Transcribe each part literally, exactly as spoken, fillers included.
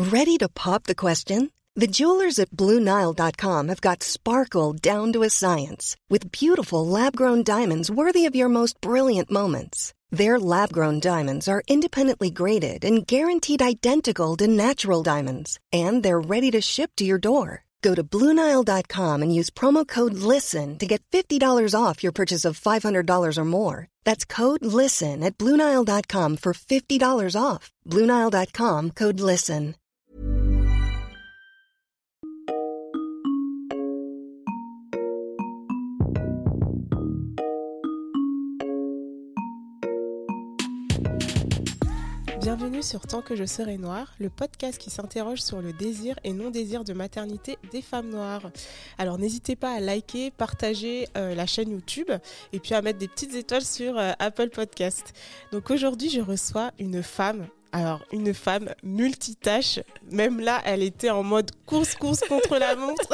Ready to pop the question? The jewelers at Blue Nile dot com have got sparkle down to a science with beautiful lab-grown diamonds worthy of your most brilliant moments. Their lab-grown diamonds are independently graded and guaranteed identical to natural diamonds, and they're ready to ship to your door. Go to Blue Nile dot com and use promo code LISTEN to get fifty dollars off your purchase of five hundred dollars or more. That's code LISTEN at Blue Nile dot com for fifty dollars off. Blue Nile dot com, code LISTEN. Bienvenue sur Tant que je serai noire, le podcast qui s'interroge sur le désir et non-désir de maternité des femmes noires. Alors n'hésitez pas à liker, partager euh, la chaîne YouTube et puis à mettre des petites étoiles sur euh, Apple Podcast. Donc aujourd'hui, je reçois une femme. Alors, une femme multitâche, même là, elle était en mode course-course contre la montre.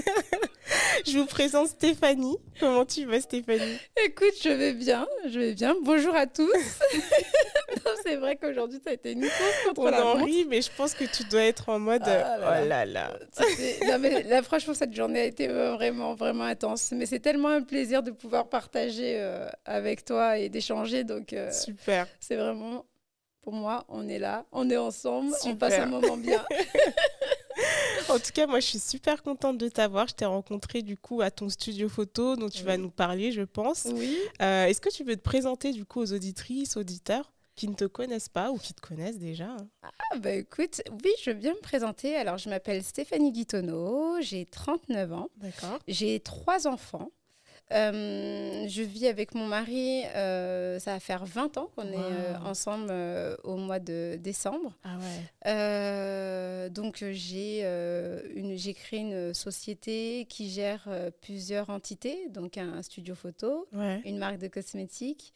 Je vous présente Stéphanie. Comment tu vas, Stéphanie ? Écoute, je vais bien, je vais bien. Bonjour à tous. Non, c'est vrai qu'aujourd'hui, ça a été une course contre On la montre. en rit, mais je pense que tu dois être en mode Ah là là. oh là là. C'était... Non, mais là, franchement, cette journée a été vraiment, vraiment intense. Mais c'est tellement un plaisir de pouvoir partager euh, avec toi et d'échanger. Donc, euh, Super. C'est vraiment... Pour moi, on est là, on est ensemble, Super. on passe un moment bien. En tout cas, moi, je suis super contente de t'avoir. Je t'ai rencontrée du coup à ton studio photo dont tu Oui. vas nous parler, je pense. Oui. Euh, est-ce que tu veux te présenter du coup aux auditrices, auditeurs qui ne te connaissent pas ou qui te connaissent déjà hein ? Ah bah écoute, oui, je veux bien me présenter. Alors, je m'appelle Stéphanie Guitonneau, j'ai trente-neuf ans, D'accord. j'ai trois enfants. Euh, je vis avec mon mari, euh, ça va faire vingt ans qu'on Wow. est euh, ensemble euh, au mois de décembre. Ah ouais. Euh, donc j'ai, euh, une, j'ai créé une société qui gère euh, plusieurs entités, donc un studio photo, Ouais. une marque de cosmétiques,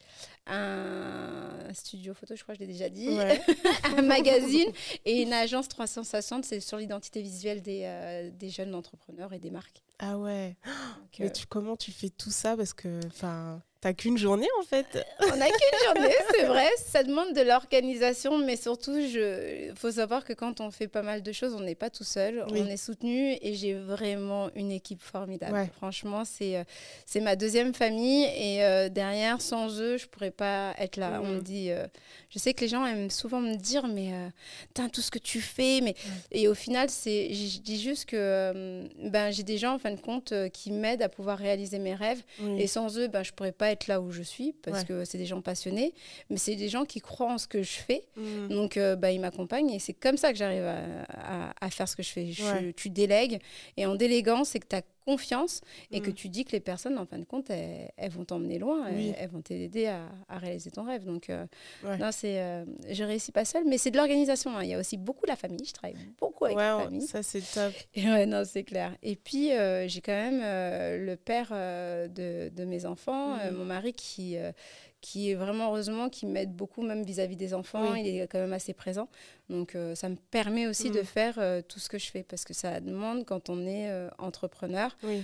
un studio photo, je crois que je l'ai déjà dit, Ouais. un magazine et une agence trois cent soixante, c'est sur l'identité visuelle des, euh, des jeunes entrepreneurs et des marques. Ah ouais. Donc, Mais euh, tu, comment tu fais tout ça ? Parce que t'as qu'une journée en fait. on n'a qu'une journée, c'est vrai. Ça demande de l'organisation, mais surtout, il faut savoir que quand on fait pas mal de choses, on n'est pas tout seul. Oui. On est soutenu et j'ai vraiment une équipe formidable. Ouais. Franchement, c'est, euh, c'est ma deuxième famille et euh, derrière, sans eux, je ne pourrais pas être là. Mmh. On me dit, euh, je sais que les gens aiment souvent me dire, mais euh, t'as tout ce que tu fais. Mais... Ouais. Et au final, c'est, je dis juste que euh, ben, j'ai des gens, en fin de compte, euh, qui m'aident à pouvoir réaliser mes rêves. Oui. Et sans eux, ben, je ne pourrais pas être là où je suis parce Ouais. que c'est des gens passionnés, mais c'est des gens qui croient en ce que je fais. Mmh. Donc, euh, bah, ils m'accompagnent et c'est comme ça que j'arrive à, à, à faire ce que je fais. Je, Ouais. Tu délègues et en déléguant, c'est que tu as confiance et Mmh. que tu dis que les personnes, en fin de compte, elles, elles vont t'emmener loin, Oui. elles, elles vont t'aider à, à réaliser ton rêve. Donc, euh, Ouais. non, c'est, euh, je réussis pas seule, mais c'est de l'organisation. Hein. Il y a aussi beaucoup la famille. Je travaille beaucoup avec Ouais, la on- famille. ça c'est top. Et ouais, non, c'est clair. Et puis, euh, j'ai quand même euh, le père euh, de, de mes enfants, euh, Mhm. mon mari, qui, euh, qui est vraiment, heureusement, qui m'aide beaucoup, même vis-à-vis des enfants. Oui. Il est quand même assez présent. Donc, euh, ça me permet aussi Mhm. de faire euh, tout ce que je fais, parce que ça demande, quand on est euh, entrepreneur, Oui,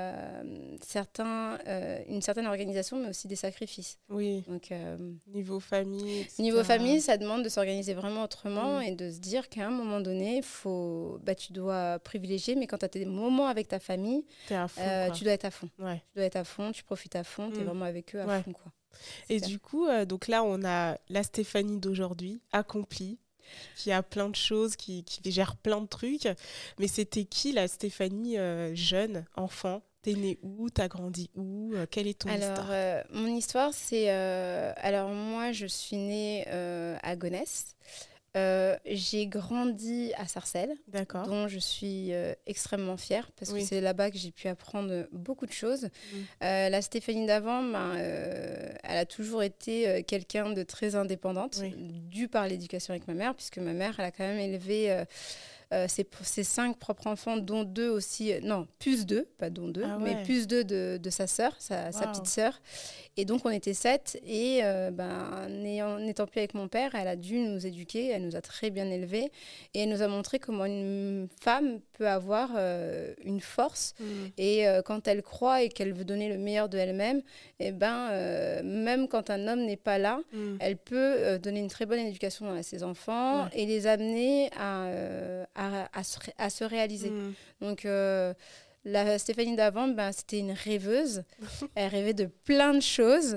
euh, certains, euh, une certaine organisation, mais aussi des sacrifices. oui. Donc, euh, Niveau famille, et cetera. Niveau famille, ça demande de s'organiser vraiment autrement Mm. et de se dire qu'à un moment donné, faut, bah, tu dois privilégier, mais quand tu as tes moments avec ta famille, T'es à fond, euh, quoi. tu dois être à fond. Ouais. Tu dois être à fond, tu profites à fond, tu es Mm. vraiment avec eux à Ouais. fond. Quoi. Et C'est du coup, euh, donc là, on a la Stéphanie d'aujourd'hui, accomplie, qui a plein de choses, qui, qui gère plein de trucs. Mais c'était qui la Stéphanie euh, jeune, enfant ? T'es née où ? T'as grandi où ? Euh, Quelle est ton Alors, histoire ? euh, mon histoire, c'est... euh, alors, moi, je suis née euh, à Gonesse. Euh, j'ai grandi à Sarcelles, D'accord. dont je suis euh, extrêmement fière, parce Oui. que c'est là-bas que j'ai pu apprendre beaucoup de choses. Mm. Euh, la Stéphanie d'avant, ben, euh, elle a toujours été euh, quelqu'un de très indépendante, Oui. dû par l'éducation avec ma mère, puisque ma mère, elle a quand même élevé... euh, Euh, ses, ses cinq propres enfants, dont deux aussi, euh, non, plus deux, pas dont deux, Ah mais ouais. plus deux de, de sa sœur, sa, sa Wow. petite sœur. Et donc, on était sept. Et euh, ben, n'ayant- n'étant plus avec mon père, elle a dû nous éduquer. Elle nous a très bien élevés. Et elle nous a montré comment une femme peut avoir euh, une force. Mm. Et euh, quand elle croit et qu'elle veut donner le meilleur de elle-même, et ben, euh, même quand un homme n'est pas là, Mm. elle peut euh, donner une très bonne éducation à ses enfants Ouais. et les amener à, euh, à, à, se, à se réaliser. Mmh. Donc, euh, la Stéphanie d'avant, ben, c'était une rêveuse. Elle rêvait de plein de choses.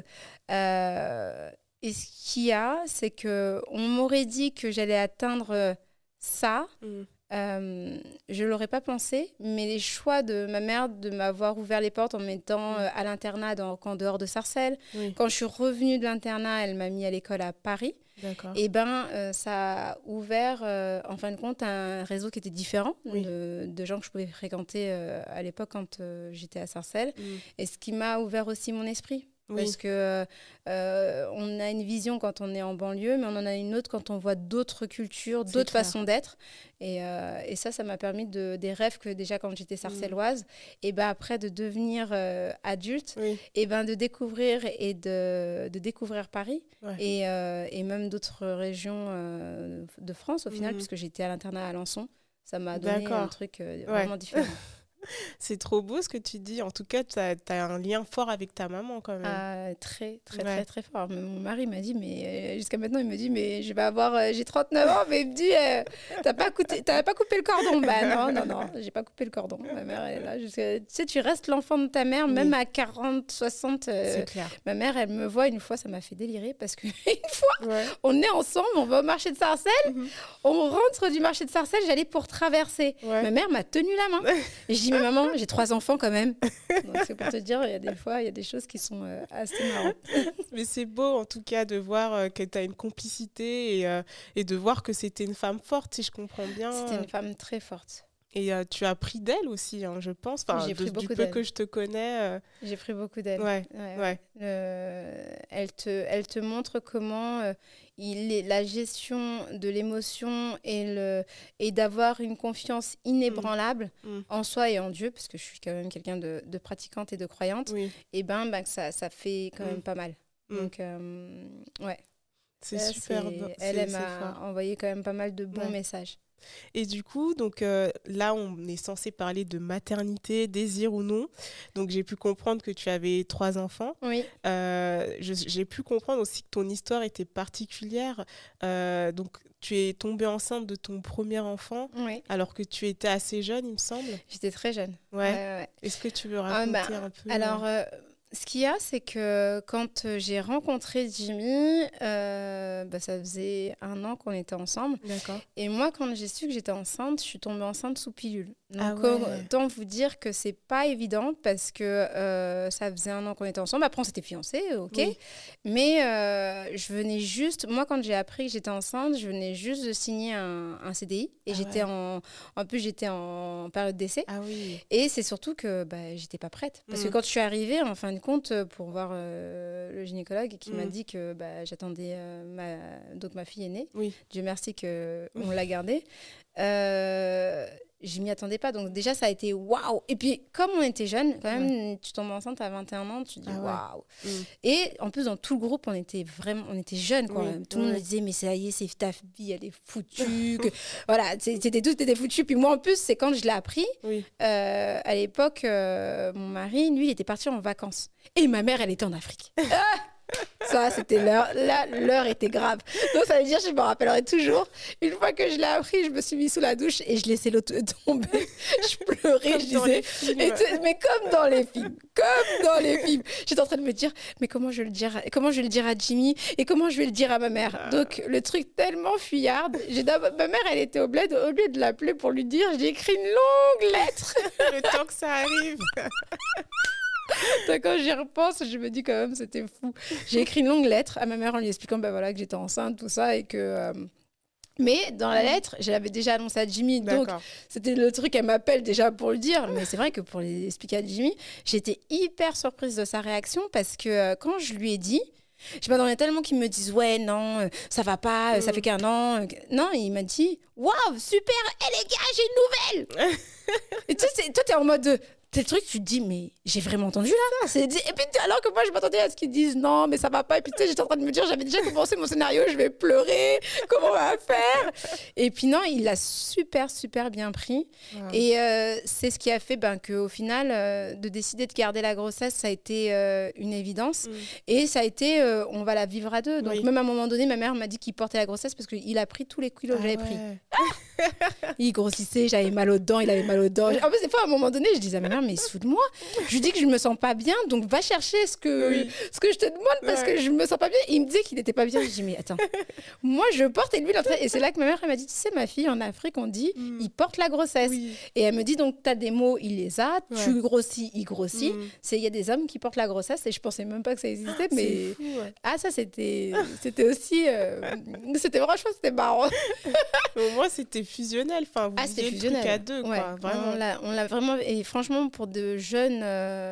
Euh, et ce qu'il y a, c'est qu'on m'aurait dit que j'allais atteindre ça. Mmh. Euh, je ne l'aurais pas pensé, mais les choix de ma mère de m'avoir ouvert les portes en me mettant euh, à l'internat dans, en dehors de Sarcelles. Oui. Quand je suis revenue de l'internat, elle m'a mis à l'école à Paris. D'accord. Et ben, euh, ça a ouvert, euh, en fin de compte, un réseau qui était différent oui. de, de gens que je pouvais fréquenter euh, à l'époque quand euh, j'étais à Sarcelles. Mm. Et ce qui m'a ouvert aussi mon esprit. Oui. Parce que euh, on a une vision quand on est en banlieue, mais on en a une autre quand on voit d'autres cultures, c'est d'autres clair. Façons d'être. Et, euh, et ça, ça m'a permis de, des rêves que déjà quand j'étais sarcelloise, mmh. et ben après de devenir euh, adulte, oui. et ben de découvrir et de, de découvrir Paris ouais. et, euh, et même d'autres régions euh, de France au final, mmh. puisque j'étais à l'internat à Alençon. Ça m'a donné D'accord. un truc euh, ouais. vraiment différent. C'est trop beau ce que tu dis. En tout cas, tu as un lien fort avec ta maman quand même. Ah, très, très, ouais. très, très fort. Mais mon mari m'a dit, mais euh, jusqu'à maintenant, il me dit, mais je vais avoir, euh, j'ai trente-neuf ans, mais il me dit, euh, t'as pas, coupé, t'as pas coupé le cordon. Bah non, non, non, j'ai pas coupé le cordon. Ma mère, elle est là. Jusqu'à... Tu sais, tu restes l'enfant de ta mère, même oui. à quarante, soixante. Euh, C'est clair. Ma mère, elle me voit une fois, ça m'a fait délirer parce qu'une fois, ouais. on est ensemble, on va au marché de Sarcelles, mm-hmm. on rentre du marché de Sarcelles, j'allais pour traverser. Ouais. Ma mère m'a tenu la main. Et je dis, mais maman, j'ai trois enfants quand même. Donc c'est pour te dire, il y a des fois, il y a des choses qui sont euh, assez marrantes. Mais c'est beau en tout cas de voir euh, que tu as une complicité et, euh, et de voir que c'était une femme forte, si je comprends bien. C'était une femme très forte. Et euh, tu as pris d'elle aussi, hein, je pense. Enfin, j'ai pris de, beaucoup du peu d'elle. que je te connais. Euh... J'ai pris beaucoup d'elle. Ouais, ouais, ouais. ouais. Le... Elle, te, elle te montre comment euh, il est, la gestion de l'émotion et, le, et d'avoir une confiance inébranlable mmh. en soi et en Dieu, parce que je suis quand même quelqu'un de, de pratiquante et de croyante, oui. et ben, ben ça, ça fait quand mmh. même pas mal. Mmh. Donc, euh, ouais. C'est elle, superbe. C'est, elle, elle m'a envoyé quand même pas mal de bons ouais. messages. Et du coup, donc, euh, là, on est censé parler de maternité, désir ou non. Donc, j'ai pu comprendre que tu avais trois enfants. Oui. Euh, je, j'ai pu comprendre aussi que ton histoire était particulière. Euh, donc, tu es tombée enceinte de ton premier enfant, oui. alors que tu étais assez jeune, il me semble. J'étais très jeune. Ouais. ouais, ouais. Est-ce que tu veux raconter ah, bah, un peu Alors... Euh... Ce qu'il y a, c'est que quand j'ai rencontré Jimmy, euh, bah, ça faisait un an qu'on était ensemble. D'accord. Et moi, quand j'ai su que j'étais enceinte, je suis tombée enceinte sous pilule. Donc, ah ouais. autant vous dire que c'est pas évident parce que euh, ça faisait un an qu'on était ensemble. Après, on s'était fiancés, ok. Oui. Mais euh, je venais juste... Moi, quand j'ai appris que j'étais enceinte, je venais juste de signer un, un C D I. Et ah j'étais ouais. en... En plus, j'étais en période d'essai. Ah oui. Et c'est surtout que bah, j'étais pas prête. Parce mmh. que quand je suis arrivée, en fin de compte, pour voir euh, le gynécologue qui mmh. m'a dit que bah, j'attendais euh, ma... Donc, ma fille est née. Oui. Dieu merci qu'on l'a gardée. Euh... Je m'y attendais pas. Donc, déjà, ça a été waouh. Et puis, comme on était jeunes, quand même, ouais. tu tombes enceinte à vingt et un ans, tu te dis waouh. Ouais. Mm. Et en plus, dans tout le groupe, on était vraiment, on était jeunes, quoi. Oui. Tout le oui. monde disait, mais ça y est, c'est ta vie, elle est foutue. que... Voilà, c'était tous étaient foutus. Puis moi, en plus, c'est quand je l'ai appris. Oui. Euh, à l'époque, euh, mon mari, lui, il était parti en vacances. Et ma mère, elle était en Afrique. Ça, c'était l'heure. Là, l'heure était grave. Donc, ça veut dire, je me rappellerai toujours. Une fois que je l'ai appris, je me suis mise sous la douche et je laissais l'eau tomber. Je pleurais, comme je disais. Et t- mais comme dans les films. Comme dans les films. J'étais en train de me dire, mais comment je vais le dire, comment je vais le dire à Jimmy et comment je vais le dire à ma mère. Donc, le truc tellement fuyarde. J'ai ma mère, elle était au bled. Au lieu de l'appeler pour lui dire, j'ai écrit une longue lettre. Le temps que ça arrive. Donc, quand j'y repense, je me dis quand même c'était fou. J'ai écrit une longue lettre à ma mère en lui expliquant bah, voilà, que j'étais enceinte, tout ça, et que... Euh... Mais dans la lettre, je l'avais déjà annoncé à Jimmy, donc D'accord. c'était le truc, elle m'appelle déjà pour le dire, mais c'est vrai que pour l'expliquer à Jimmy, j'étais hyper surprise de sa réaction parce que euh, quand je lui ai dit, je m'attendais tellement qu'il me dise ouais, non, euh, ça va pas, euh, ça fait qu'un an. Euh, non, il m'a dit waouh, super, hé hey, les gars, j'ai une nouvelle. Et tu sais, toi, t'es en mode... c'est le truc, tu te dis, mais j'ai vraiment entendu là. C'est dit, et puis alors que moi, je m'attendais à ce qu'ils disent non, mais ça va pas. Et puis tu sais, j'étais en train de me dire, j'avais déjà commencé mon scénario, je vais pleurer, comment on va faire? Et puis non, il l'a super, super bien pris. Wow. Et euh, c'est ce qui a fait ben, qu'au final, euh, de décider de garder la grossesse, ça a été euh, une évidence. Mm. Et ça a été, euh, on va la vivre à deux. Donc oui. Même à un moment donné, ma mère m'a dit qu'il portait la grossesse parce qu'il a pris tous les kilos ah que j'avais ouais. pris. Il grossissait, j'avais mal aux dents, il avait mal aux dents. En plus, des fois, à un moment donné, je disais à ma mère, mais soude-moi. Je lui dis que je me sens pas bien, donc va chercher ce que, oui. ce que je te demande parce ouais. que je me sens pas bien. Et il me disait qu'il était pas bien. Je dis, mais attends, moi je porte et lui il entraîne. Et c'est là que ma mère elle m'a dit, tu sais, ma fille, en Afrique, on dit, mm. il porte la grossesse. Oui. Et elle me dit, donc tu as des mots, il les a, ouais. tu grossis, il grossit. Mm. Il y a des hommes qui portent la grossesse et je pensais même pas que ça existait. Ah, mais fou, ouais. ah, ça c'était, c'était aussi. Euh... C'était franchement, c'était marrant. Au moins, c'était fusionnel. Enfin, vous ah, c'était fusionnel. Le truc à deux, ouais. quoi. Vraiment. On l'a, on l'a vraiment. Et franchement, pour de jeunes. Euh...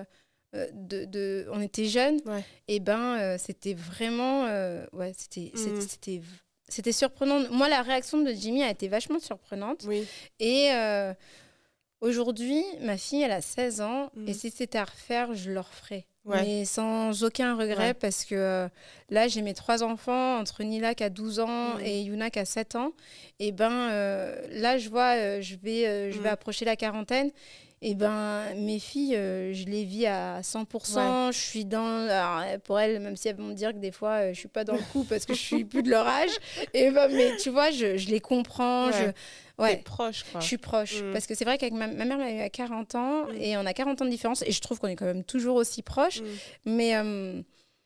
De, de, on était jeunes, ouais. et ben euh, c'était vraiment, euh, ouais, c'était, mmh. c'était, c'était, c'était surprenant. Moi, la réaction de Jimmy a été vachement surprenante. Oui. Et euh, aujourd'hui, ma fille, elle a seize ans, mmh. et si c'était à refaire, je le referais. Ouais. Mais sans aucun regret, ouais. parce que euh, là, j'ai mes trois enfants, entre Nila qui a douze ans mmh. et Yuna qui a sept ans. Et ben euh, là, je vois, euh, je vais, euh, je mmh. vais approcher la quarantaine. Et ben mes filles, euh, je les vis à cent pour cent. Ouais. Je suis dans... Alors, pour elles, même si elles vont me dire que des fois, euh, je suis pas dans le coup parce que je suis plus de leur âge. Et ben, mais tu vois, je, je les comprends. Ouais. Je... Ouais. T'es proche, quoi. Je suis proche. Mmh. Parce que c'est vrai qu'avec ma, ma mère, elle a eu à quarante ans. Mmh. Et on a quarante ans de différence. Et je trouve qu'on est quand même toujours aussi proches. Mmh. Mais... Euh,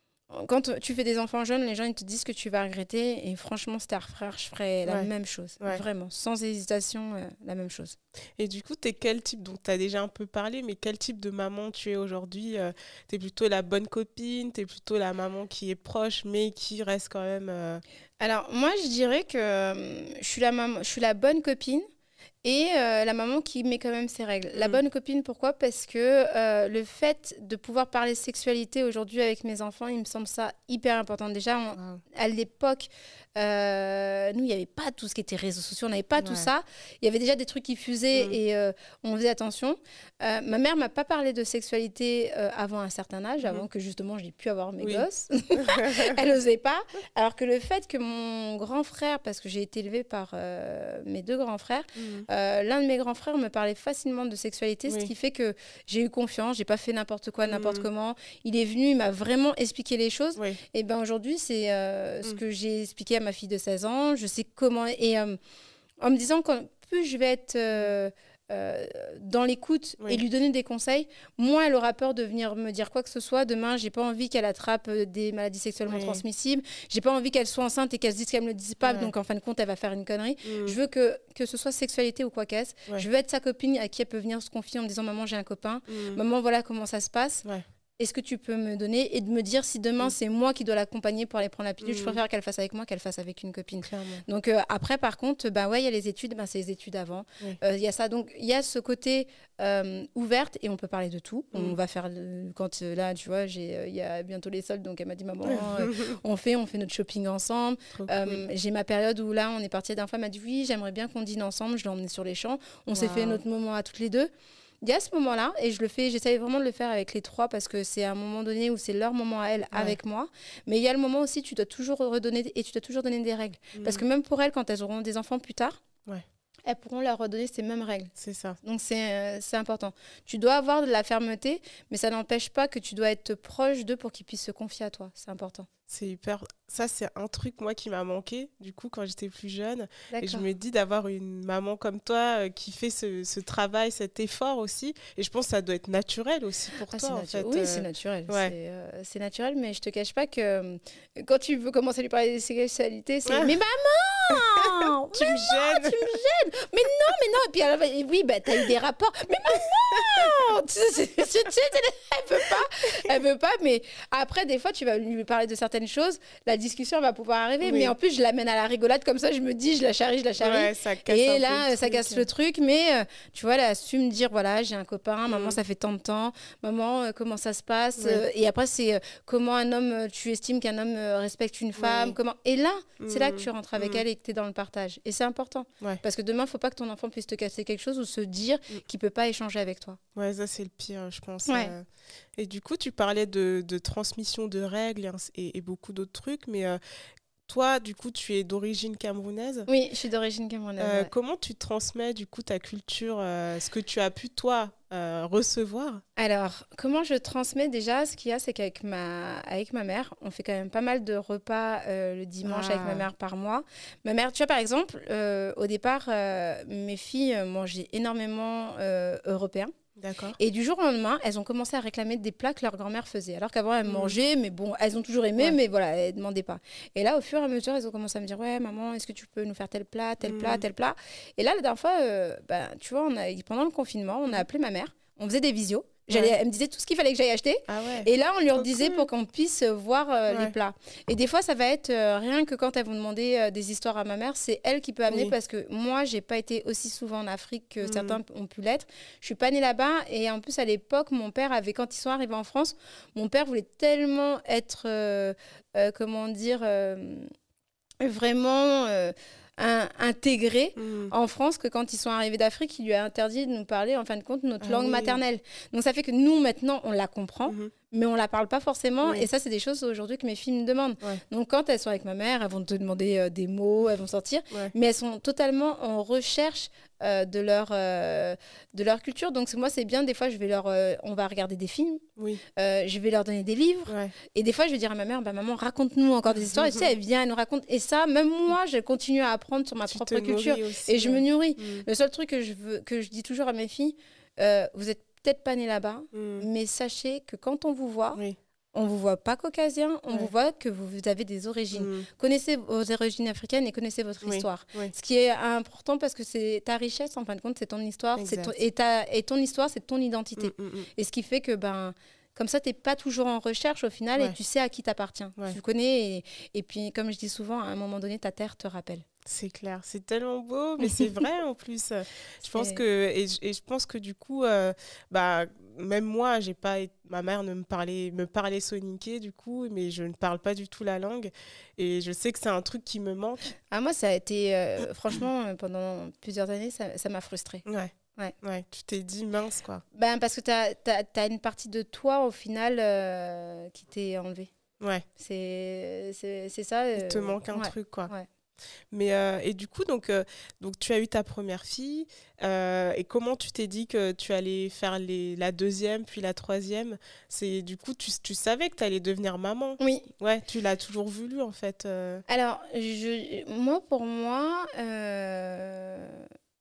quand tu fais des enfants jeunes, les gens ils te disent que tu vas regretter. Et franchement, c'était à refaire, je ferais la ouais. même chose. Ouais. Vraiment, sans hésitation, euh, la même chose. Et du coup, t'es quel type, donc tu as déjà un peu parlé, mais quel type de maman tu es aujourd'hui? euh, T'es plutôt la bonne copine? T'es plutôt la maman qui est proche, mais qui reste quand même... Euh... Alors, moi, je dirais que euh, je suis la maman, je suis la bonne copine. Et euh, la maman qui met quand même ses règles. Mmh. La bonne copine, pourquoi? Parce que euh, le fait de pouvoir parler sexualité aujourd'hui avec mes enfants, il me semble ça hyper important. Déjà, on, wow. à l'époque, euh, nous, il n'y avait pas tout ce qui était réseaux sociaux, on n'avait pas ouais. tout ça. Il y avait déjà des trucs qui fusaient mmh. et euh, on faisait attention. Euh, ma mère ne m'a pas parlé de sexualité euh, avant un certain âge, mmh. avant que justement, j'ai pu avoir mes oui. gosses. Elle n'osait pas. Alors que le fait que mon grand frère, parce que j'ai été élevée par euh, mes deux grands frères, mmh. Euh, l'un de mes grands frères me parlait facilement de sexualité, oui. ce qui fait que j'ai eu confiance, j'ai pas fait n'importe quoi, n'importe mmh. comment. Il est venu, il m'a vraiment expliqué les choses. Oui. Et ben aujourd'hui, c'est euh, mmh. ce que j'ai expliqué à ma fille de seize ans. Je sais comment... Et euh, en me disant que plus je vais être... Euh, Euh, dans l'écoute oui. et lui donner des conseils, moins elle aura peur de venir me dire quoi que ce soit. Demain, j'ai pas envie qu'elle attrape des maladies sexuellement oui. transmissibles. J'ai pas envie qu'elle soit enceinte et qu'elle se dise qu'elle me le dise pas. Ouais. Donc en fin de compte, elle va faire une connerie. Mmh. Je veux que que ce soit sexualité ou quoi qu'est-ce. Ouais. Je veux être sa copine à qui elle peut venir se confier en me disant maman, j'ai un copain. Mmh. Maman, voilà comment ça se passe. Ouais. Est-ce que tu peux me donner et de me dire si demain mmh. c'est moi qui dois l'accompagner pour aller prendre la pilule, mmh. je préfère qu'elle fasse avec moi qu'elle fasse avec une copine. Clairement. Donc euh, après par contre, bah ouais, il y a les études, bah, c'est les études avant. Il oui. euh, y a ça, donc il y a ce côté euh, ouverte et on peut parler de tout. Mmh. On va faire le, quand euh, là tu vois, j'ai il euh, y a bientôt les soldes, donc elle m'a dit maman, euh, on fait on fait notre shopping ensemble. Euh, cool. J'ai ma période où là on est parti d'un fois, elle m'a dit oui, j'aimerais bien qu'on dîne ensemble. Je l'ai emmené sur les champs. On wow. s'est fait notre moment à toutes les deux. Il y a ce moment-là, et je le fais, j'essaie vraiment de le faire avec les trois parce que c'est un moment donné où c'est leur moment à elles ouais. avec moi. Mais il y a le moment aussi, tu dois toujours redonner et tu dois toujours donner des règles. Mmh. Parce que même pour elles, quand elles auront des enfants plus tard, ouais. elles pourront leur redonner ces mêmes règles. C'est ça. Donc c'est, euh, c'est important. Tu dois avoir de la fermeté, mais ça n'empêche pas que tu dois être proche d'eux pour qu'ils puissent se confier à toi. C'est important. C'est hyper... Ça, c'est un truc, moi, qui m'a manqué, du coup, quand j'étais plus jeune. D'accord. Et je me dis d'avoir une maman comme toi euh, qui fait ce, ce travail, cet effort aussi. Et je pense que ça doit être naturel aussi pour ah, toi, en natu- fait. Oui, euh... c'est naturel. Ouais. C'est, euh, c'est naturel, mais je te cache pas que euh, quand tu veux commencer à lui parler de sexualité, c'est « Mais maman Tu me gênes !» Tu me gênes Mais non, mais non Et puis, alors, oui, bah, t'as eu des rapports. « Mais maman !» Tu sais, c'est, c'est, c'est, elle veut pas. Elle veut pas, mais après, des fois, tu vas lui parler de certaines choses, la discussion va pouvoir arriver, oui. mais en plus je l'amène à la rigolade comme ça, je me dis je la charrie, je la charrie, ouais, ça casse et là ça truc. casse le truc, mais euh, tu vois, elle a su me dire voilà, j'ai un copain, mm. maman ça fait tant de temps, maman euh, comment ça se passe, oui. euh, et après c'est euh, comment un homme, tu estimes qu'un homme euh, respecte une femme, oui. comment, et là mm. c'est là que tu rentres avec mm. elle et que tu es dans le partage, et c'est important, ouais. parce que demain faut pas que ton enfant puisse te casser quelque chose ou se dire mm. qu'il ne peut pas échanger avec toi. Ouais, ça c'est le pire, je pense. Ouais. Euh, et du coup, tu parlais de, de transmission de règles et, et beaucoup d'autres trucs, mais euh, toi, du coup, tu es d'origine camerounaise. Oui, je suis d'origine camerounaise. Euh, ouais. Comment tu transmets, du coup, ta culture, euh, ce que tu as pu, toi, euh, recevoir? Alors, comment je transmets déjà? Ce qu'il y a, c'est qu'avec ma, avec ma mère, on fait quand même pas mal de repas euh, le dimanche ah. avec ma mère par mois. Ma mère, tu vois, par exemple, euh, au départ, euh, mes filles mangeaient énormément euh, européen. D'accord. Et du jour au lendemain, elles ont commencé à réclamer des plats que leur grand-mère faisait. Alors qu'avant, elles mmh. mangeaient, mais bon, elles ont toujours aimé, ouais. mais voilà, elles ne demandaient pas. Et là, au fur et à mesure, elles ont commencé à me dire, ouais, maman, est-ce que tu peux nous faire tel plat, tel mmh. plat, tel plat? Et là, la dernière fois, euh, bah, tu vois, on a, pendant le confinement, on a appelé ma mère, on faisait des visios. J'allais, ouais. Elle me disait tout ce qu'il fallait que j'aille acheter. Ah ouais. Et là, on lui en disait cool. pour qu'on puisse voir euh, ouais. les plats. Et des fois, ça va être euh, rien que quand elles vont demander euh, des histoires à ma mère, c'est elle qui peut amener oui. parce que moi, j'ai pas été aussi souvent en Afrique que mmh. certains ont pu l'être. Je suis pas née là-bas. Et en plus, à l'époque, mon père avait, quand ils sont arrivés en France, mon père voulait tellement être, euh, euh, comment dire, euh, vraiment... Euh, Un, intégré mmh. en France que quand ils sont arrivés d'Afrique, il lui a interdit de nous parler en fin de compte notre ah langue oui. maternelle. Donc ça fait que nous maintenant on la comprend, mmh. mais on la parle pas forcément. Oui. Et ça c'est des choses aujourd'hui que mes filles me demandent. Ouais. Donc quand elles sont avec ma mère, elles vont te demander euh, des mots, elles vont sortir, ouais. mais elles sont totalement en recherche euh, de leur euh, de leur culture. Donc moi c'est bien, des fois je vais leur, euh, on va regarder des films, oui. euh, je vais leur donner des livres, ouais. et des fois je vais dire à ma mère, bah maman raconte-nous encore des histoires. Mmh. Et tu sais, elle vient, elle nous raconte. Et ça, même moi, je continue à apprendre sur ma tu propre culture aussi, et ouais. je me nourris. Mmh. Le seul truc que je veux, que je dis toujours à mes filles, euh, vous êtes peut-être pas nés là-bas, mmh. mais sachez que quand on vous voit, oui. on ne vous voit pas caucasien, on ouais. vous voit que vous, vous avez des origines. Mmh. Connaissez vos origines africaines et connaissez votre oui. histoire. Oui. Ce qui est important parce que c'est ta richesse, en fin de compte, c'est ton histoire. C'est ton, et, ta, et ton histoire, c'est ton identité. Mmh, mmh. Et ce qui fait que, ben, comme ça, tu n'es pas toujours en recherche au final ouais. et tu sais à qui t'appartiens. Ouais. Tu connais. Et, et puis, comme je dis souvent, à un moment donné, ta terre te rappelle. C'est clair, c'est tellement beau, mais c'est vrai en plus. Je pense que et, et je pense que du coup, euh, bah même moi, j'ai pas, ma mère ne me parlait, me parlait soninké du coup, mais je ne parle pas du tout la langue, et je sais que c'est un truc qui me manque. Ah moi, ça a été euh, franchement pendant plusieurs années, ça, ça m'a frustrée. Ouais. Ouais. ouais, tu t'es dit mince quoi. Ben parce que t'as, t'as, t'as une partie de toi au final euh, qui t'est enlevée. Ouais. C'est, c'est, c'est ça. Euh, Il te manque un ouais. truc quoi. Ouais. Mais euh, et du coup donc euh, donc tu as eu ta première fille euh, et comment tu t'es dit que tu allais faire les la deuxième puis la troisième? C'est du coup tu tu savais que tu allais devenir maman? Oui. Ouais, tu l'as toujours voulu en fait. Euh... Alors je moi pour moi. Euh...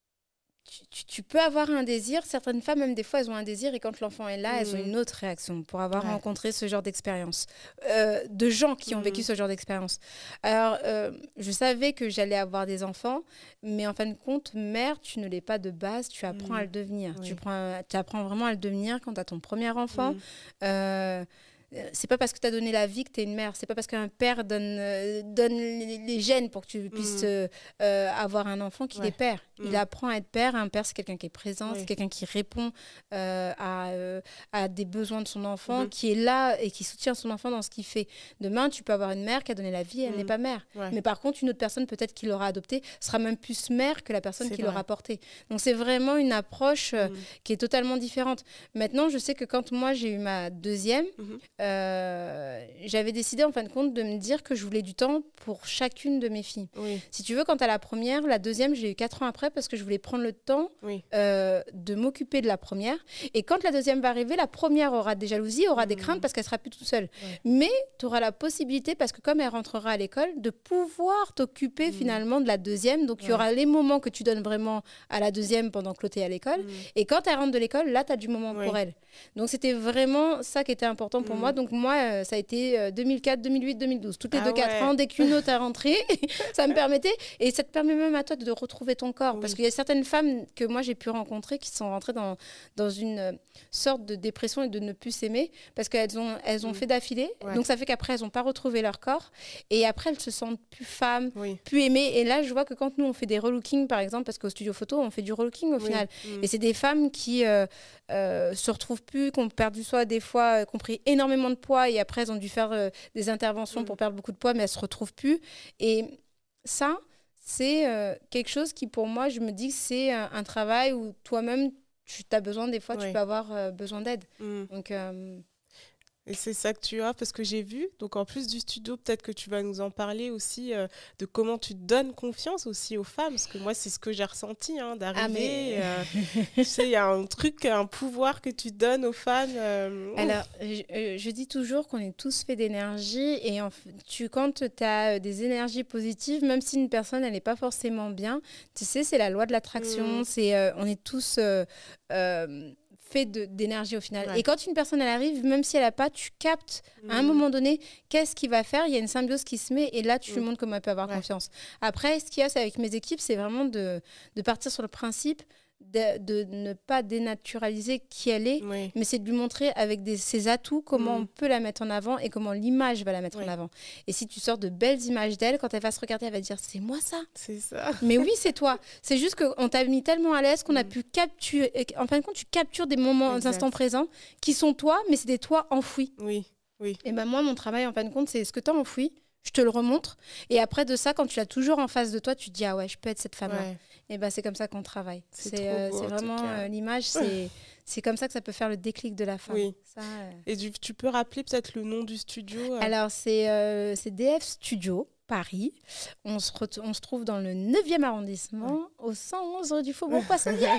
Tu, tu peux avoir un désir, certaines femmes même des fois elles ont un désir et quand l'enfant est là mmh. elles ont une autre réaction pour avoir ouais. rencontré ce genre d'expérience euh, de gens qui ont mmh. vécu ce genre d'expérience. Alors euh, je savais que j'allais avoir des enfants, mais en fin de compte mère tu ne l'es pas de base, tu apprends mmh. à le devenir. Oui. Tu, prends, tu apprends vraiment à le devenir quand tu as ton premier enfant. Mmh. Euh, c'est pas parce que tu as donné la vie que tu es une mère, c'est pas parce qu'un père donne, euh, donne les, les gènes pour que tu puisses mmh. euh, euh, avoir un enfant qu'il ouais. est père. Mmh. Il apprend à être père. Un père, c'est quelqu'un qui est présent, oui. c'est quelqu'un qui répond euh, à, euh, à des besoins de son enfant, mmh. qui est là et qui soutient son enfant dans ce qu'il fait. Demain, tu peux avoir une mère qui a donné la vie, elle mmh. n'est pas mère. Ouais. Mais par contre, une autre personne, peut-être qui l'aura adoptée, sera même plus mère que la personne c'est qui vrai. L'aura portée. Donc, c'est vraiment une approche euh, mmh. qui est totalement différente. Maintenant, je sais que quand moi, j'ai eu ma deuxième, mmh. Euh, j'avais décidé en fin de compte de me dire que je voulais du temps pour chacune de mes filles. Oui. Si tu veux, quand à la première, la deuxième, j'ai eu quatre ans après parce que je voulais prendre le temps oui. euh, de m'occuper de la première. Et quand la deuxième va arriver, la première aura des jalousies, aura mmh. des craintes parce qu'elle sera plus toute seule. Ouais. Mais tu auras la possibilité, parce que comme elle rentrera à l'école, de pouvoir t'occuper mmh. finalement de la deuxième. Donc il ouais. y aura les moments que tu donnes vraiment à la deuxième pendant que l'autre est à l'école. Mmh. Et quand elle rentre de l'école, là, tu as du moment oui. pour elle. Donc c'était vraiment ça qui était important pour mmh. moi. Donc moi, euh, ça a été euh, deux mille quatre, deux mille huit, deux mille douze. Toutes les ah deux, quatre ouais. ans, dès qu'une autre est rentrée, ça me permettait. Et ça te permet même à toi de retrouver ton corps. Oui. Parce qu'il y a certaines femmes que moi, j'ai pu rencontrer qui sont rentrées dans, dans une euh, sorte de dépression et de ne plus s'aimer parce qu'elles ont, elles ont mmh. fait d'affilée. Ouais. Donc ça fait qu'après, elles n'ont pas retrouvé leur corps. Et après, elles se sentent plus femmes, oui. plus aimées. Et là, je vois que quand nous, on fait des relookings, par exemple, parce qu'au studio photo, on fait du relooking au oui. final. Mmh. Et c'est des femmes qui euh, euh, se retrouvent plus, qui ont perdu soi des fois, euh, qui ont pris énormément de poids et après, elles ont dû faire euh, des interventions mmh. pour perdre beaucoup de poids, mais elles ne se retrouvent plus. Et ça, c'est euh, quelque chose qui, pour moi, je me dis que c'est un, un travail où toi-même, tu as besoin, des fois, Ouais. tu peux avoir euh, besoin d'aide. Mm. Donc, euh, Et c'est ça que tu as, parce que j'ai vu, donc en plus du studio, peut-être que tu vas nous en parler aussi, euh, de comment tu donnes confiance aussi aux femmes, parce que moi, c'est ce que j'ai ressenti, hein, d'arriver, Ah, mais- euh, tu sais, il y a un truc, un pouvoir que tu donnes aux femmes. euh, Alors, je, euh, je dis toujours qu'on est tous faits d'énergie et en f- tu, quand tu as des énergies positives, même si une personne elle n'est pas forcément bien, tu sais, c'est la loi de l'attraction, Mm. c'est, euh, on est tous euh, euh, faits de- d'énergie au final. Ouais. Et quand une personne elle arrive, même si elle n'a pas, tu captes à un Mm. moment donné qu'est-ce qu'il va faire, il y a une symbiose qui se met et là tu lui Mm. montres comment elle peut avoir Ouais. confiance. Après, ce qu'il y a c'est avec mes équipes, c'est vraiment de, de partir sur le principe de, de ne pas dénaturaliser qui elle est, Oui. mais c'est de lui montrer avec des, ses atouts comment Mm. on peut la mettre en avant et comment l'image va la mettre Oui. en avant. Et si tu sors de belles images d'elle, quand elle va se regarder, elle va dire c'est moi ça. C'est ça. Mais oui, c'est toi. C'est juste qu'on t'a mis tellement à l'aise qu'on a Mm. pu capturer. En fin de compte, tu captures des moments, des Exact. instants présents qui sont toi, mais c'est des toi enfouis. Oui, oui. Et ben moi, mon travail, en fin de compte, c'est ce que tu as enfoui. Je te le remontre. Et après de ça, quand tu l'as toujours en face de toi, tu te dis ah ouais, je peux être cette femme-là. Ouais. Et ben c'est comme ça qu'on travaille. C'est C'est trop euh, beau, c'est en tout vraiment cas. euh, l'image, c'est c'est comme ça que ça peut faire le déclic de la femme. Oui. Ça, euh, Et du- tu peux rappeler peut-être le nom du studio euh, Alors, c'est euh, c'est D F Studio, Paris. On se, ret- on se trouve dans le neuvième arrondissement, au cent onze rue du Faubourg Poissonnière.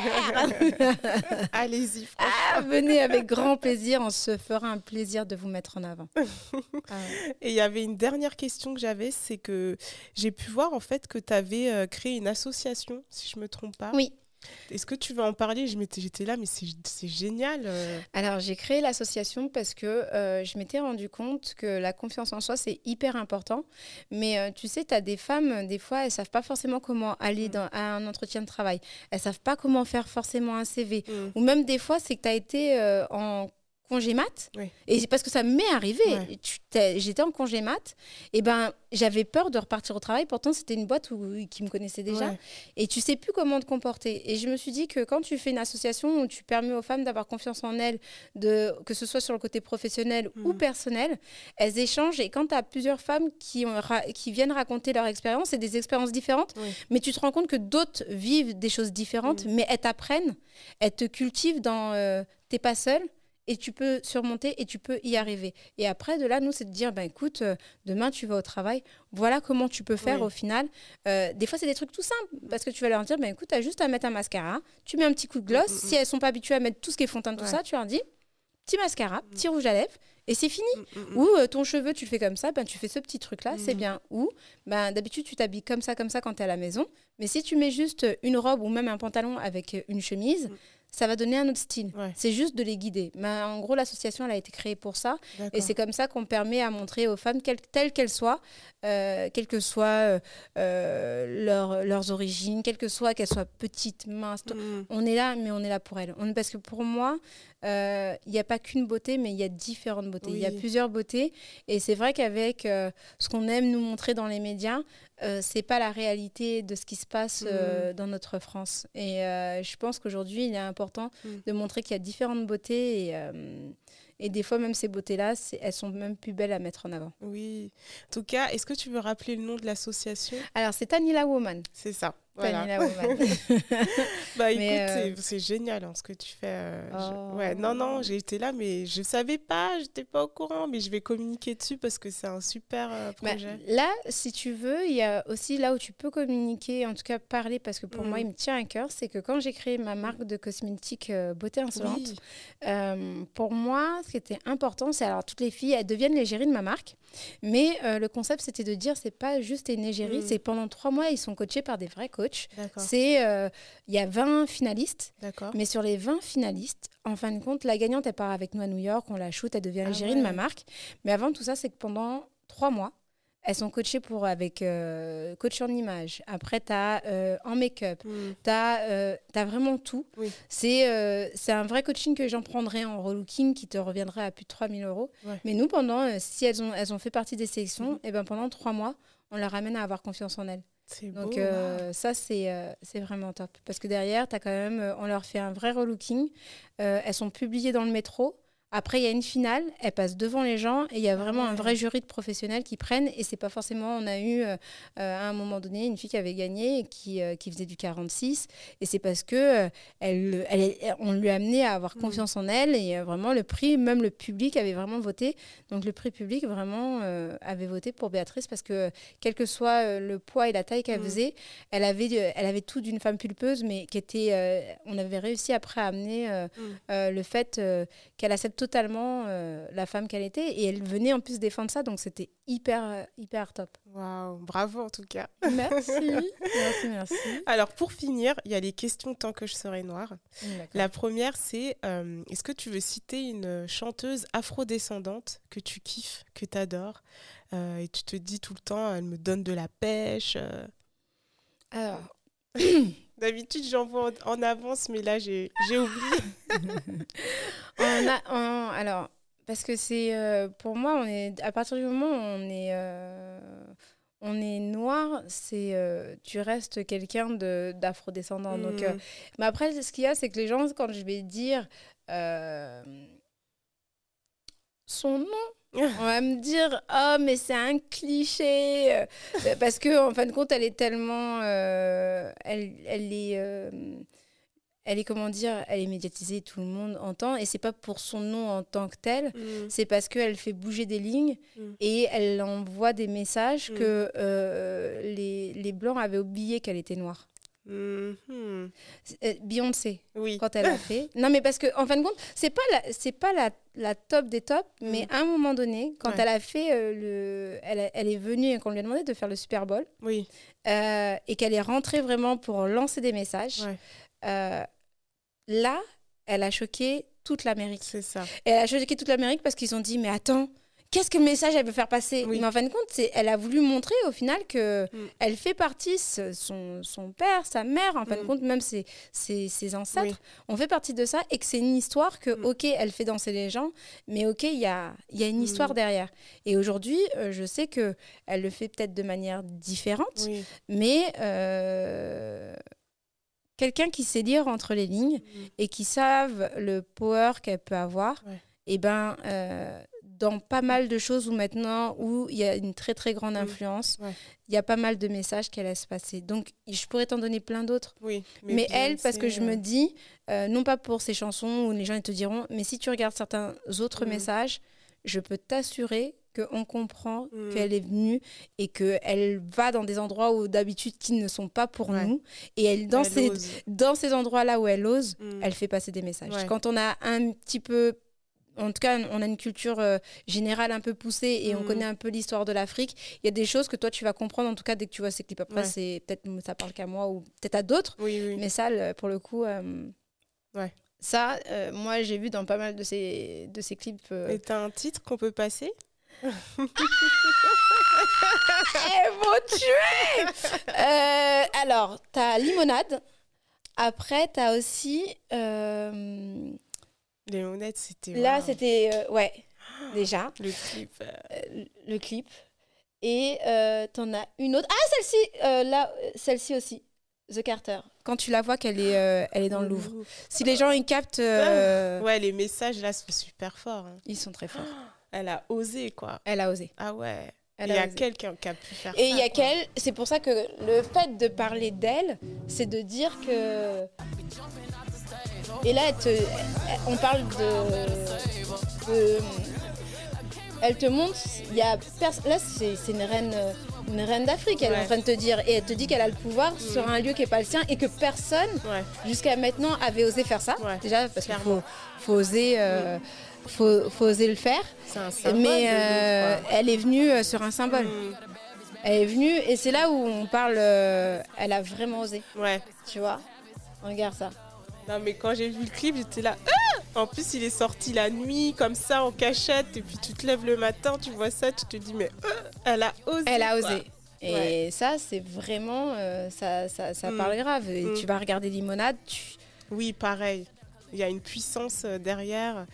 Allez-y, franchement. Ah, venez avec grand plaisir, on se fera un plaisir de vous mettre en avant. Ah ouais. Et il y avait une dernière question que j'avais, c'est que j'ai pu voir en fait que tu avais créé une association, si je me trompe pas. Oui. Est-ce que tu veux en parler? Je m'étais, j'étais là, mais c'est, c'est génial. euh. Alors, j'ai créé l'association parce que euh, je m'étais rendu compte que la confiance en soi, c'est hyper important. Mais euh, tu sais, tu as des femmes, des fois, elles ne savent pas forcément comment aller Mm. dans, à un entretien de travail. Elles ne savent pas comment faire forcément un C V. Mm. Ou même des fois, c'est que tu as été euh, en congé mat. Oui. Et c'est parce que ça m'est arrivé. Ouais. Tu t'es- J'étais en congé mat. Et ben, j'avais peur de repartir au travail. Pourtant, c'était une boîte où, qui me connaissait déjà. Ouais. Et tu sais plus comment te comporter. Et je me suis dit que quand tu fais une association où tu permets aux femmes d'avoir confiance en elles, de, que ce soit sur le côté professionnel Mhm. ou personnel, elles échangent. Et quand tu as plusieurs femmes qui, ont ra- qui viennent raconter leur expérience, c'est des expériences différentes, Oui. mais tu te rends compte que d'autres vivent des choses différentes, Mhm. mais elles t'apprennent, elles te cultivent dans euh, t'es pas seule. Et tu peux surmonter et tu peux y arriver. Et après, de là, nous, c'est de dire, ben, écoute, euh, demain, tu vas au travail. Voilà comment tu peux faire Oui. au final. Euh, des fois, c'est des trucs tout simples. Parce que tu vas leur dire, ben, écoute, tu as juste à mettre un mascara. Tu mets un petit coup de gloss. Mm, mm, mm. Si elles sont pas habituées à mettre tout ce qui est fond de teint, tout Ouais. ça, tu leur dis, petit mascara, petit rouge à lèvres. Et c'est fini. Mm, mm, mm. Ou euh, ton cheveu, tu le fais comme ça, ben, tu fais ce petit truc-là, c'est Mhm. bien. Ou ben, d'habitude, tu t'habilles comme ça, comme ça quand tu es à la maison. Mais si tu mets juste une robe ou même un pantalon avec euh, une chemise, Mm. ça va donner un autre style. Ouais. C'est juste de les guider. Mais en gros, l'association, elle a été créée pour ça. Et D'accord. c'est comme ça qu'on permet à montrer aux femmes, quelles, telles qu'elles soient, euh, quelles que soient euh, euh, leur- leurs origines, quelles que soient, qu'elles soient petites, minces. tout- Mm. On est là, mais on est là pour elles. On- parce que pour moi, euh, il n'y a pas qu'une beauté, mais il y a différentes beautés. Il y a Oui. plusieurs beautés. Et c'est vrai qu'avec euh, ce qu'on aime nous montrer dans les médias, euh, c'est pas la réalité de ce qui se passe euh, dans notre France. Et euh, je pense qu'aujourd'hui, il est important Mm. de montrer qu'il y a différentes beautés. Et, euh, et des fois, même ces beautés-là, c'est- elles sont même plus belles à mettre en avant. Oui. En tout cas, est-ce que tu veux rappeler le nom de l'association? Alors, c'est Tanila Woman. C'est ça. Voilà. Tanila Woman. Bah écoute, Mais, euh, c'est, c'est génial hein, ce que tu fais. euh, je- Oh. Ouais, non, non, j'ai été là, mais je savais pas, j'étais pas au courant, mais je vais communiquer dessus parce que c'est un super euh, Bah, projet. là, si tu veux, il y a aussi là où tu peux communiquer, en tout cas parler, parce que pour Mm. moi, il me tient à cœur, c'est que quand j'ai créé ma marque de cosmétiques euh, Beauté Insolente, Oui. euh, pour moi, ce qui était important, c'est alors toutes les filles, elles deviennent l'égérie de ma marque, mais euh, le concept, c'était de dire, c'est pas juste une égérie, Mm. c'est pendant trois mois, ils sont coachés par des vrais coachs. D'accord. C'est, euh, il y a vingt finalistes. D'accord. Mais sur les vingt finalistes, en fin de compte, la gagnante, elle part avec nous à New York, on la shoot, elle devient Ah l'égérie de ma ouais. marque. Mais avant tout ça, c'est que pendant trois mois, elles sont coachées pour, avec euh, coach en image. Après, tu as en make-up. Mm. Tu as vraiment tout. Oui. C'est euh, c'est un vrai coaching que j'en prendrais en relooking qui te reviendrait à plus de trois mille euros. Ouais. Mais nous, pendant, euh, si elles ont, elles ont fait partie des sélections, Mhm. et ben pendant trois mois, on leur amène à avoir confiance en elles. C'est beau. Donc euh, ça, c'est euh, c'est vraiment top. Parce que derrière, t'as quand même, euh, on leur fait un vrai relooking. Euh, elles sont publiées dans le métro Après, il y a une finale, elle passe devant les gens et il y a vraiment ouais. un vrai jury de professionnels qui prennent. Et c'est pas forcément, on a eu euh, à un moment donné une fille qui avait gagné et qui, euh, qui faisait du quarante-six. Et c'est parce que euh, elle, elle, elle, on lui a amené à avoir confiance mmh. en elle. Et euh, vraiment, le prix, même le public avait vraiment voté. Donc le prix public vraiment euh, avait voté pour Béatrice parce que quel que soit euh, le poids et la taille qu'elle mmh. faisait, elle avait, elle avait tout d'une femme pulpeuse, mais qui était, euh, on avait réussi après à amener euh, mmh. euh, le fait euh, qu'elle accepte totalement euh, la femme qu'elle était et elle venait en plus défendre ça, donc c'était hyper hyper top. Waouh, bravo en tout cas. Merci, merci, merci. Alors pour finir, il y a les questions tant que je serai noire. D'accord. La première c'est, euh, est-ce que tu veux citer une chanteuse afrodescendante que tu kiffes, que tu adores euh, et tu te dis tout le temps, elle me donne de la pêche euh... Alors... D'habitude, j'en vois en, en avance, mais là, j'ai, j'ai oublié. on a, on, alors, parce que c'est, euh, pour moi, on est, à partir du moment où on est, euh, on est noir, c'est, euh, tu restes quelqu'un de, d'afrodescendant. Mmh. Donc, euh, mais après, ce qu'il y a, c'est que les gens, quand je vais dire euh, son nom, on va me dire « Oh, mais c'est un cliché !» Parce qu'en en fin de compte, elle est tellement... Euh, elle, elle est... Euh, elle est, comment dire, elle est médiatisée, tout le monde entend. Et c'est pas pour son nom en tant que tel, mmh. c'est parce qu'elle fait bouger des lignes mmh. et elle envoie des messages mmh. que euh, les, les Blancs avaient oublié qu'elle était noire. Mmh. Beyoncé, oui. quand elle a fait. Non, mais parce qu'en en fin de compte, c'est pas la, c'est pas la, la top des tops, mmh. mais à un moment donné, quand ouais. elle a fait euh, le. Elle, elle est venue et qu'on lui a demandé de faire le Super Bowl, oui. euh, et qu'elle est rentrée vraiment pour lancer des messages, ouais. euh, là, elle a choqué toute l'Amérique. C'est ça. Et elle a choqué toute l'Amérique parce qu'ils ont dit, mais attends. Qu'est-ce que le message elle veut faire passer oui. Mais en fin de compte, c'est, elle a voulu montrer au final qu'elle mm. fait partie, son, son père, sa mère, en fin mm. de compte, même ses, ses, ses ancêtres, oui. ont fait partie de ça et que c'est une histoire que, mm. ok, elle fait danser les gens, mais ok, il y a, y a une mm. histoire derrière. Et aujourd'hui, euh, je sais qu'elle le fait peut-être de manière différente, oui. mais euh, quelqu'un qui sait lire entre les lignes mm. et qui savent le power qu'elle peut avoir, ouais. et ben... Euh, dans pas mal de choses où maintenant, où il y a une très très grande influence, il ouais. y a pas mal de messages qu'elle laisse passer. Donc, je pourrais t'en donner plein d'autres. Oui, mais mais elle, parce que je me dis, euh, non pas pour ses chansons où les gens te diront, mais si tu regardes certains autres mmh. messages, je peux t'assurer qu'on comprend mmh. qu'elle est venue et qu'elle va dans des endroits où d'habitude qui ne sont pas pour ouais. nous. Et elle, dans, elle ces, dans ces endroits-là où elle ose, mmh. elle fait passer des messages. Ouais. Quand on a un petit peu... En tout cas, on a une culture euh, générale un peu poussée et mmh. on connaît un peu l'histoire de l'Afrique. Il y a des choses que toi, tu vas comprendre, en tout cas, dès que tu vois ces clips. Après, ouais. c'est, peut-être ça parle qu'à moi ou peut-être à d'autres. Oui, oui. Mais ça, le, pour le coup, euh, ouais. ça, euh, moi, j'ai vu dans pas mal de ces, de ces clips. Euh... Et t'as un titre qu'on peut passer? Elles vont tuer euh, Alors, t'as Limonade. Après, t'as aussi... Euh... Les monettes, c'était... Là, wow. c'était... Euh, ouais, déjà. Le clip. Euh, le clip. Et euh, t'en as une autre. Ah, celle-ci euh, là, celle-ci aussi. The Carter. Quand tu la vois qu'elle est, euh, elle est dans le Louvre. Si les gens, ils captent... Euh... Ouais, les messages, là, sont super forts. Hein. Ils sont très forts. Elle a osé, quoi. Elle a osé. Ah ouais. Il y a quelqu'un qui a pu faire Et ça. Et il y a quoi. qu'elle... C'est pour ça que le fait de parler d'elle, c'est de dire que... Et là, elle te, elle, on parle de, de... Elle te montre... Il y a pers- là, c'est, c'est une reine, une reine d'Afrique, elle ouais. est en train de te dire. Et elle te dit qu'elle a le pouvoir mmh. sur un lieu qui n'est pas le sien et que personne, ouais. jusqu'à maintenant, avait osé faire ça. Ouais. Déjà, parce Clairement. qu'il faut, faut, oser, euh, mmh. faut, faut oser le faire. C'est un symbole. Mais euh, elle est venue euh, sur un symbole. Mmh. Elle est venue et c'est là où on parle... Euh, elle a vraiment osé. Ouais. Tu vois ? Regarde ça. Non, mais quand j'ai vu le clip, j'étais là... Ah, en plus, il est sorti la nuit, comme ça, en cachette. Et puis, tu te lèves le matin, tu vois ça, tu te dis, mais euh, elle a osé. Elle a osé. Et ouais. ça, c'est vraiment... Euh, ça ça, ça mm. parle grave. Et mm. tu vas regarder Limonade, tu... Oui, pareil. Il y a une puissance derrière.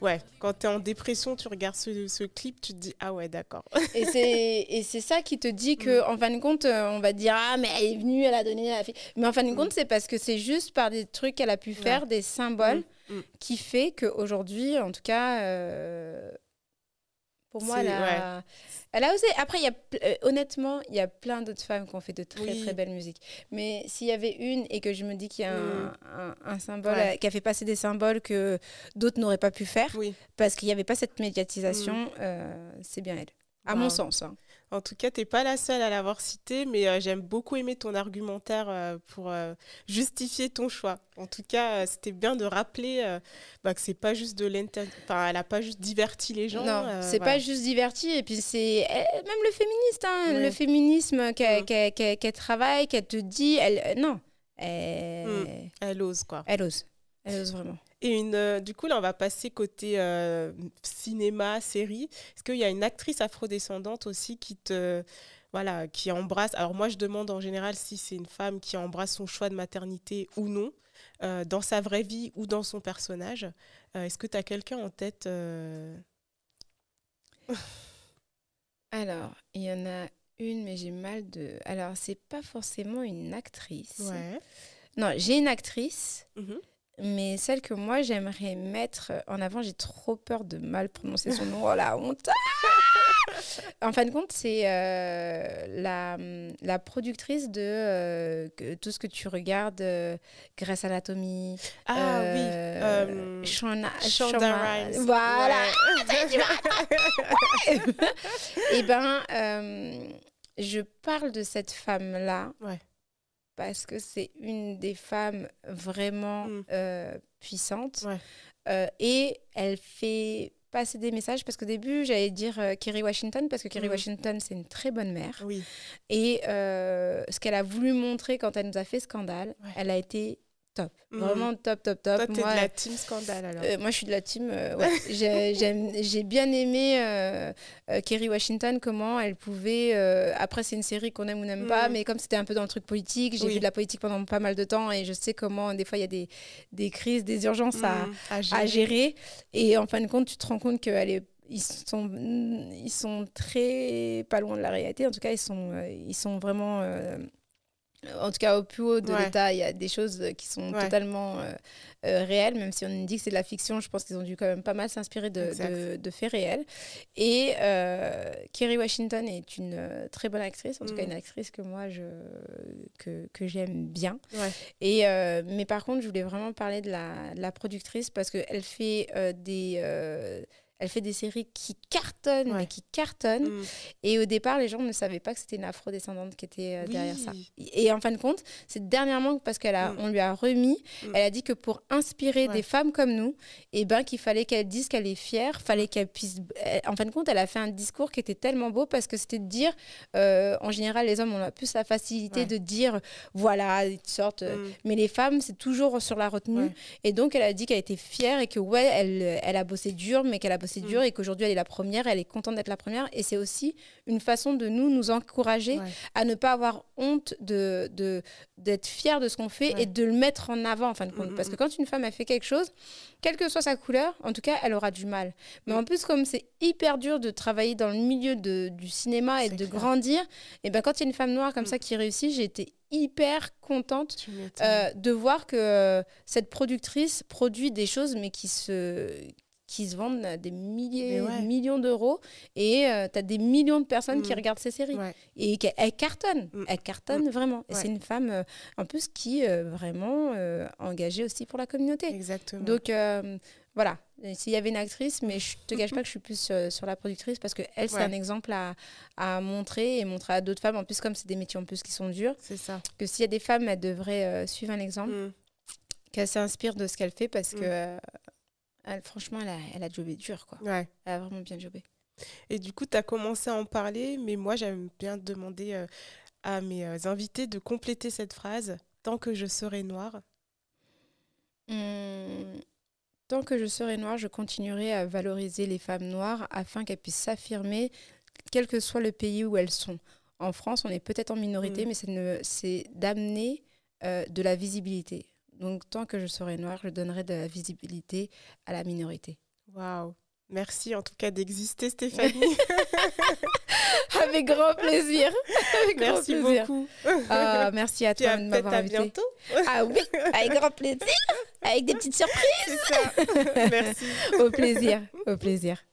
Ouais, quand t'es en dépression, tu regardes ce, ce clip, tu te dis ah ouais, d'accord. Et c'est, et c'est ça qui te dit que, Mm. en fin de compte, euh, on va dire ah, mais elle est venue, elle a donné, elle a fait. Mais en fin de Mm. compte, c'est parce que c'est juste par des trucs qu'elle a pu faire, Ouais. des symboles, Mm. Mm. qui fait qu'aujourd'hui, en tout cas, euh, pour moi, C'est- elle a, elle a osé. Après, il y a, pl- euh, honnêtement, il y a plein d'autres femmes qui ont fait de très, Oui. très belles musiques. Mais s'il y avait une et que je me dis qu'il y a un, Mm. un, un symbole, Ouais. euh, qui a fait passer des symboles que d'autres n'auraient pas pu faire, Oui. parce qu'il n'y avait pas cette médiatisation, euh, c'est bien elle. À mon Wow. sens. Hein. En tout cas, t'es pas la seule à l'avoir cité, mais euh, j'aime beaucoup aimer ton argumentaire euh, pour euh, justifier ton choix. En tout cas, euh, c'était bien de rappeler euh, bah, que c'est pas juste de l'enter... Enfin, elle a pas juste diverti les gens. Non, euh, c'est voilà. pas juste diverti. Et puis, c'est eh, même le féministe, hein, Ouais. le féminisme qu'elle Mm. qu'elle- qu'elle- qu'elle travaille, qu'elle te dit. Elle, euh, non, elle, Mm. Elle ose, quoi. elle ose. Elle ose vraiment. Et une, euh, du coup, là, on va passer côté euh, cinéma, série. Est-ce qu'il y a une actrice afrodescendante aussi qui te, voilà, qui embrasse. Alors moi, je demande en général si c'est une femme qui embrasse son choix de maternité ou non, euh, dans sa vraie vie ou dans son personnage. Euh, est-ce que tu as quelqu'un en tête euh... Alors, il y en a une, mais j'ai mal de. Alors, c'est pas forcément une actrice. Ouais. Non, j'ai une actrice. Mhm. Mais celle que moi, j'aimerais mettre en avant, j'ai trop peur de mal prononcer son nom. Oh la honte! En fin de compte, c'est euh, la, la productrice de euh, que- tout ce que tu regardes, euh, Grey's Anatomy, Ah euh, oui. euh, Shonda, Shonda Shonda- Rhimes. Voilà! Ouais. Et ben, euh, je parle de cette femme-là Ouais. parce que c'est une des femmes vraiment Mm. euh, puissantes. Ouais. Euh, et elle fait passer des messages parce qu'au début, j'allais dire euh, Kerry Washington parce que Kerry Mm. Washington, c'est une très bonne mère. Oui. Et euh, ce qu'elle a voulu montrer quand elle nous a fait Scandale, Ouais. elle a été top. Mm. Vraiment top, top, top. Toi, t'es Moi, de la team Scandale, alors. euh, moi, je suis de la team. euh, ouais. j'ai, j'aime- j'ai bien aimé euh, euh, Kerry Washington, comment elle pouvait. euh, après, c'est une série qu'on aime ou n'aime pas, Mm. mais comme c'était un peu dans le truc politique, j'ai Oui. vu de la politique pendant pas mal de temps et je sais comment, des fois, il y a des, des crises, des urgences à, Mm. À à gérer. Et en fin de compte, tu te rends compte qu'elle est. Ils sont, ils sont très pas loin de la réalité. En tout cas, ils sont, euh, ils sont vraiment. euh, en tout cas, au plus haut de Ouais. l'État, il y a des choses qui sont Ouais. totalement euh, euh, réelles, même si on dit que c'est de la fiction. Je pense qu'ils ont dû quand même pas mal s'inspirer de, Exact. de, de faits réels. Et euh, Kerry Washington est une euh, très bonne actrice, en tout Mm. cas une actrice que moi, je, que, que j'aime bien. Ouais. Et, euh, mais par contre, je voulais vraiment parler de la, de la productrice parce qu'elle fait euh, des... euh, elle fait des séries qui cartonnent, Ouais. mais qui cartonnent. Mm. Et au départ, les gens ne savaient pas que c'était une afro-descendante qui était euh, derrière ça. Oui. Et en fin de compte, c'est dernièrement parce qu'on Mm. lui a remis, Mm. elle a dit que pour inspirer Ouais. des femmes comme nous, eh ben, qu'il fallait qu'elle dise qu'elle est fière, fallait qu'elle puisse... elle- En fin de compte, elle a fait un discours qui était tellement beau parce que c'était de dire, euh, en général, les hommes ont plus la facilité Ouais. de dire, voilà, une sorte... euh, Mm. Mais les femmes, c'est toujours sur la retenue. Ouais. Et donc, elle a dit qu'elle était fière et que, ouais, elle, elle a bossé dur, mais qu'elle a bossé Mm. dur et qu'aujourd'hui, elle est la première, elle est contente d'être la première. Et c'est aussi une façon de nous, nous encourager Ouais. à ne pas avoir honte de, de, d'être fière de ce qu'on fait Ouais. et de le mettre en avant, en fin de compte. Mm, mm, Parce que mm. quand une femme, elle fait quelque chose, quelle que soit sa couleur, en tout cas, elle aura du mal. Mais Mm. en plus, comme c'est hyper dur de travailler dans le milieu de, du cinéma et C'est de clair. grandir, et ben quand il y a une femme noire comme Mm. ça qui réussit, j'ai été hyper contente Tu m'étonnes. euh, de voir que euh, cette productrice produit des choses, mais qui se, qui se vendent à des milliers, Mais ouais. millions d'euros. Et tu as des millions de personnes qui Mm. regardent ces séries. Ouais. Et qu'elle elle cartonne. Mm. Elle cartonne vraiment. Et Ouais. c'est une femme, euh, en plus, qui est vraiment euh, engagée aussi pour la communauté. Exactement. Donc, euh, voilà. Et s'il y avait une actrice, mais je te cache pas que je suis plus euh, sur la productrice parce qu'elle, c'est Ouais. un exemple à, à montrer et montrer à d'autres femmes. En plus, comme c'est des métiers en plus qui sont durs, C'est ça. que s'il y a des femmes, elles devraient euh, suivre un exemple, Mm. qu'elles s'inspirent de ce qu'elle fait parce Mm. que, euh, elle, franchement, elle a, elle a jobé dur, quoi. Ouais. Elle a vraiment bien jobé. Et du coup, tu as commencé à en parler, mais moi, j'aime bien demander euh, à mes euh, invités de compléter cette phrase. Tant que je serai noire. Hum, tant que je serai noire, je continuerai à valoriser les femmes noires afin qu'elles puissent s'affirmer, quel que soit le pays où elles sont. En France, on est peut-être en minorité, Mm. mais c'est, ne- c'est d'amener euh, de la visibilité. Donc, tant que je serai noire, je donnerai de la visibilité à la minorité. Waouh. Merci en tout cas d'exister, Stéphanie. Avec grand plaisir. Avec merci grand plaisir. beaucoup. Ah, merci à toi de m'avoir invité. invité. À bientôt. Ah oui, avec grand plaisir. Avec des petites surprises. C'est ça. Merci. Au plaisir, au plaisir.